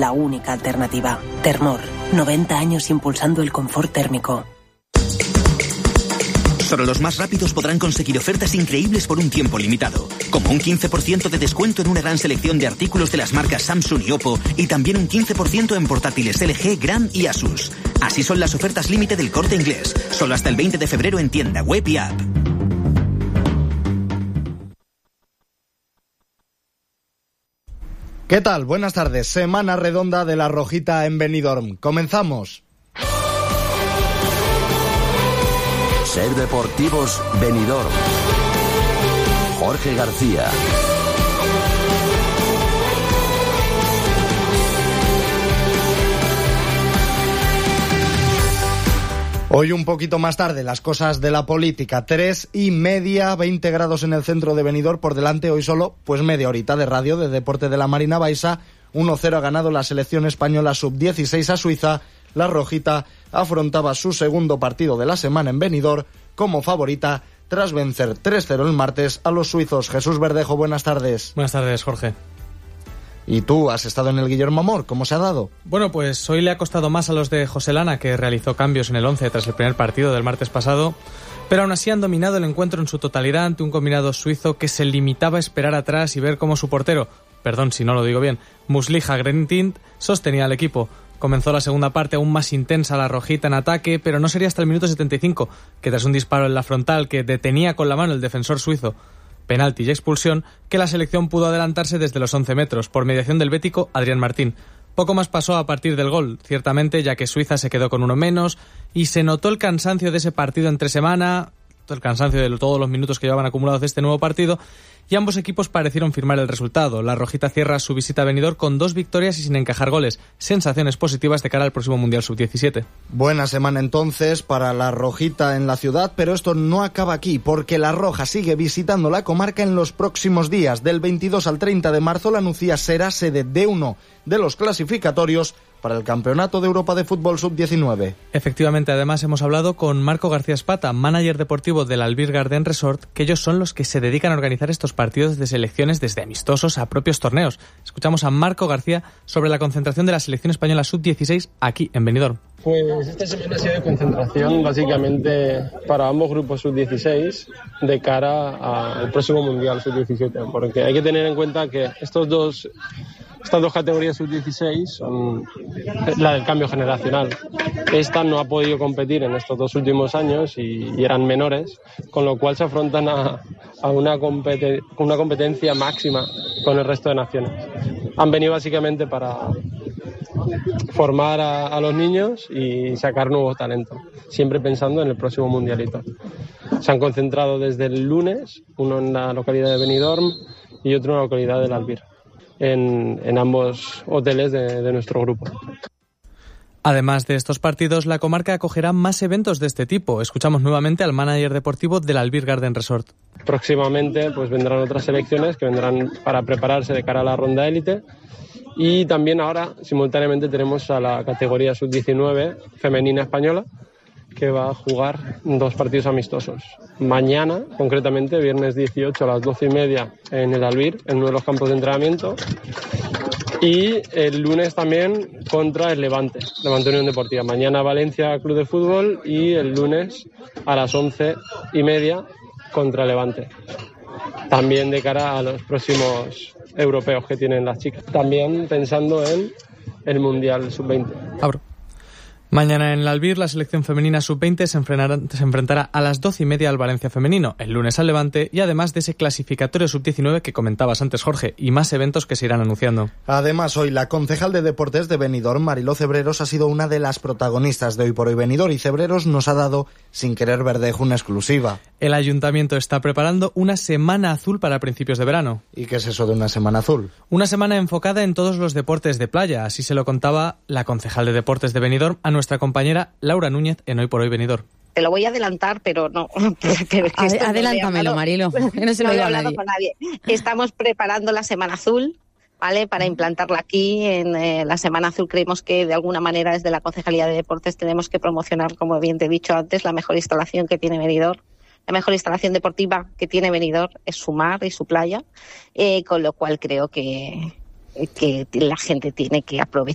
la única alternativa. Thermor, 90 años impulsando el confort térmico. Solo los más rápidos podrán conseguir ofertas increíbles por un tiempo limitado, como un 15% de descuento en una gran selección de artículos de las marcas Samsung y Oppo, y también un 15% en portátiles LG, Gran y Asus. Así son las ofertas límite del Corte Inglés, solo hasta el 20 de febrero en tienda, web y app. ¿Qué tal? Buenas tardes. Semana redonda de La Rojita en Benidorm. Comenzamos. Ser Deportivos Benidorm. Jorge García. Hoy un poquito más tarde, las cosas de la política. 3:30, 20 grados en el centro de Benidorm. Por delante hoy solo, pues media horita de radio de deporte de la Marina Baixa. 1-0 ha ganado la selección española sub-16 a Suiza. La Rojita afrontaba su segundo partido de la semana en Benidorm como favorita tras vencer 3-0 el martes a los suizos. Jesús Verdejo, buenas tardes. Buenas tardes, Jorge. ¿Y tú has estado en el Guillermo Amor? ¿Cómo se ha dado? Bueno, pues hoy le ha costado más a los de José Lana, que realizó cambios en el 11 tras el primer partido del martes pasado, pero aún así han dominado el encuentro en su totalidad ante un combinado suizo que se limitaba a esperar atrás y ver cómo su portero, perdón si no lo digo bien, Muslija Grentint, sostenía al equipo. Comenzó la segunda parte aún más intensa la Rojita en ataque, pero no sería hasta el minuto 75, que tras un disparo en la frontal que detenía con la mano el defensor suizo, penalti y expulsión, que la selección pudo adelantarse desde los 11 metros, por mediación del bético Adrián Martín. Poco más pasó a partir del gol, ciertamente, ya que Suiza se quedó con uno menos, y se notó el cansancio de ese partido entre semana, el cansancio de todos los minutos que llevaban acumulados de este nuevo partido, y ambos equipos parecieron firmar el resultado. La Rojita cierra su visita a Benidorm con 2 victorias y sin encajar goles. Sensaciones positivas de cara al próximo Mundial Sub-17. Buena semana entonces para la Rojita en la ciudad, pero esto no acaba aquí, porque la Roja sigue visitando la comarca en los próximos días. Del 22 al 30 de marzo, la Nucía será sede de uno de los clasificatorios para el Campeonato de Europa de Fútbol Sub-19. Efectivamente, además hemos hablado con Marco García Espata, manager deportivo del Albir Garden Resort, que ellos son los que se dedican a organizar estos partidos de selecciones desde amistosos a propios torneos. Escuchamos a Marco García sobre la concentración de la selección española Sub-16 aquí en Benidorm. Pues esta semana ha sido de concentración básicamente para ambos grupos Sub-16 de cara al próximo Mundial Sub-17, porque hay que tener en cuenta que estas dos categorías Sub-16 son la del cambio generacional. Esta no ha podido competir en estos 2 últimos años y eran menores, con lo cual se afrontan a una competencia máxima con el resto de naciones. Han venido básicamente para formar a los niños y sacar nuevos talentos, siempre pensando en el próximo mundialito. Se han concentrado desde el lunes, uno en la localidad de Benidorm y otro en la localidad del Albir, en ambos hoteles de nuestro grupo. Además de estos partidos, la comarca acogerá más eventos de este tipo. Escuchamos nuevamente al manager deportivo del Albir Garden Resort. Próximamente pues vendrán otras selecciones que vendrán para prepararse de cara a la ronda élite. Y también ahora, simultáneamente, tenemos a la categoría sub-19 femenina española, que va a jugar 2 partidos amistosos. Mañana, concretamente, viernes 18 a las 12:30 en el Albir, en uno de los campos de entrenamiento. Y el lunes también contra el Levante Unión Deportiva. Mañana Valencia Club de Fútbol y el lunes a las 11:30 contra el Levante. También de cara a los próximos europeos que tienen las chicas. También pensando en el Mundial Sub-20. Abro. Mañana en el Albir, la selección femenina sub-20 se enfrentará a las 12:30 al Valencia femenino, el lunes al Levante, y además de ese clasificatorio sub-19 que comentabas antes, Jorge, y más eventos que se irán anunciando. Además, hoy la concejal de Deportes de Benidorm, Mariló Cebreros, ha sido una de las protagonistas de Hoy por Hoy Benidorm, y Cebreros nos ha dado, sin querer Verdejo, una exclusiva. El ayuntamiento está preparando una semana azul para principios de verano. ¿Y qué es eso de una semana azul? Una semana enfocada en todos los deportes de playa, así se lo contaba la concejal de Deportes de Benidorm a nuestra compañera Laura Núñez en Hoy por Hoy Benidorm. Te lo voy a adelantar, pero no. Adelántamelo, Marilo. No se lo digo a nadie. Con nadie. Estamos preparando la Semana Azul, ¿vale? Para implantarla aquí. En la Semana Azul creemos que de alguna manera desde la Concejalía de Deportes tenemos que promocionar, como bien te he dicho antes, la mejor instalación que tiene Benidorm. La mejor instalación deportiva que tiene Benidorm es su mar y su playa, con lo cual creo que la gente tiene que aprovechar